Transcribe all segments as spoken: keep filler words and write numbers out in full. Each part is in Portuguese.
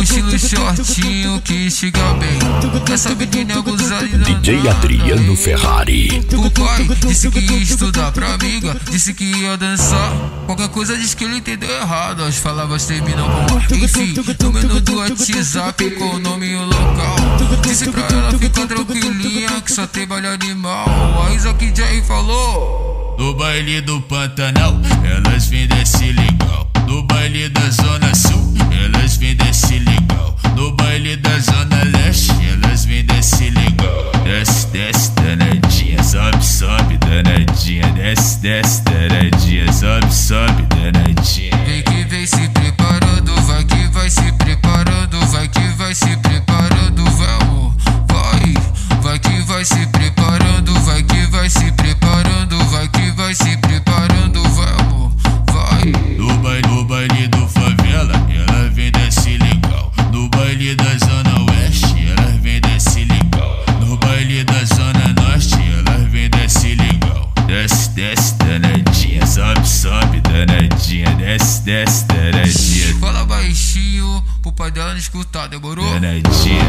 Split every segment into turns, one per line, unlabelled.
estilo shortinho que chega bem. Essa menina é abusada e
D J Adriano Ferrari.
O pai disse que ia estudar pra amiga, disse que ia dançar. Qualquer coisa diz que ele entendeu errado. As palavras terminam com ar. Enfim, no menu do WhatsApp com o nome e o local. Disse pra ela ficar tranquilinha que só tem baile animal. A Isa que Jerry falou:
no baile do Pantanal, elas vêm desse legal. No baile da Zona Sul, elas vêm desse legal. No baile da Zona Leste, elas vêm desse legal. Desce, desce, danadinha, sobe, sobe, danadinha. Desce, desce, danadinha, sobe, sobe, danadinha.
Vem que vem se preparando, vai que vai se preparando, vai que vai se preparando, vai amor, vai, vai que vai se preparando, vai que vai se preparando, vai que vai se preparando, vai amor, vai.
No baile, no baile do Favela, ela vem desse legal. No baile da Zona Oeste, ela vem desse legal. No baile da Zona Norte, ela vem desse legal. Desce, desce, danadinha, sobe, sobe, danadinha. Desce, desce, danadinha.
Fala baixinho pro pai dela não escutar, demorou?
Danadinha.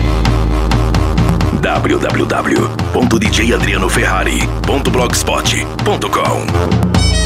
w w w ponto d j adriano ferrari ponto blogspot ponto com